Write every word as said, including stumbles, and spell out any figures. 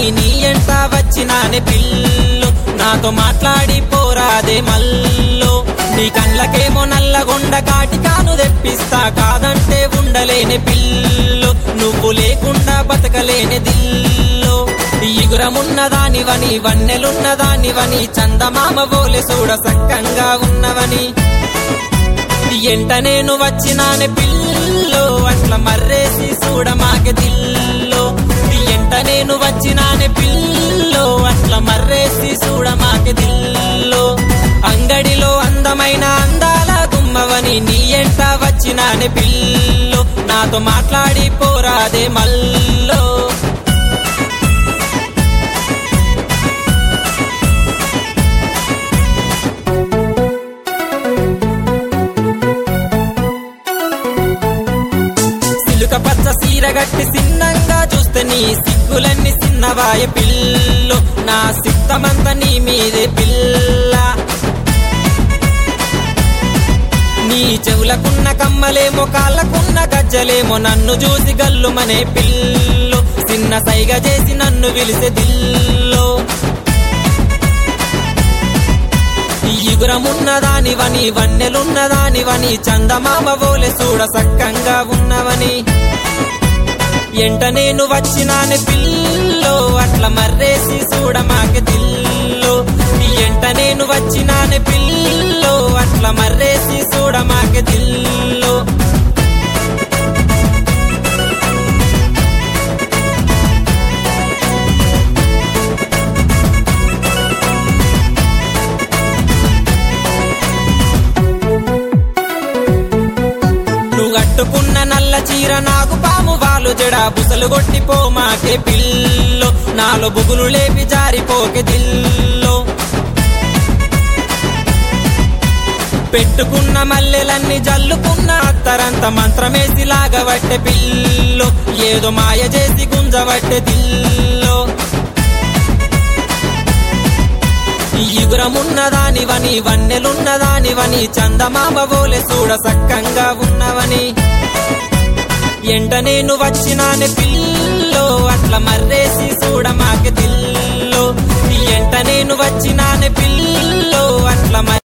నీ ఎంట వచ్చినానే పిల్లు నాతో మాట్లాడి పోరాదే మల్లో నీ కళ్ళకేమో నల్లగొండ కాటికాను తెప్పిస్తా కాదంటే ఉండలేని పిల్లు నువ్వు లేకుండా బతకలేని దిల్లో ఇగురమున్నదానివని వన్నెలున్నదానివని చందమామ బోలె చూడ సక్కంగా ఉన్నవని ఎంట నేను వచ్చినానే పిల్లో అట్లా మర్రేసి చూడ మాకే దిల్లో ఎంట నేను వచ్చినానే పిల్లో అట్లా మర్రేసి చూడ మాకే దిల్లో అంగడిలో అందమైన అందాల గుమ్మవని నీ ఎంట వచ్చినానే పిల్లో నాతో మాట్లాడి పోరాదే మల్లో పచ్చ సీరగట్టి సిన్నంగా చూస్తే నీ సిగ్గులన్నీ సిన్నవాయ పిల్లు నా సిద్ధమంతా నీ మీదే పిల్ల నీ చెవులకున్న కమ్మలేమో కాళ్ళకున్న గజ్జలేమో నన్ను చూసి గల్లుమనే పిల్లు చిన్న సైగ చేసి నన్ను విలిసే దిల్లో ఇగురమున్నదానివని వన్నెలున్నదానివని చందమామ బోలె చూడ సక్కంగా ఉన్నవని ఎంట నేను వచ్చినానే పిల్లో అట్లా మర్రేసి చూడ మాకే దిల్లో ఎంట నేను వచ్చినానే పిల్లో అట్లా మర్రేసి చూడ మాకే దిల్లో కట్టుకున్న నల్ల చీర నాకు పాము వాలు జడ బుసలు కొట్టిపో మాకే పిల్లో నాలో బుగులు లేపి జారిపోకే దిల్లో పెట్టుకున్న మల్లెలన్నీ జల్లుకున్న అత్తరంత మంత్రమేసి లాగబట్టే పిల్లో ఏదో మాయ చేసి గుంజబట్టే దిల్లో ఇగురమున్నదానివని వన్నెలున్నదానివని చందమామ బోలె చూడ సక్కంగా ఉన్నవని ఎంట నేను వచ్చినానే పిల్లో అట్లా మర్రేసి చూడ మాకే దిల్లో ఎంట నేను వచ్చినానే పిల్లో అట్లా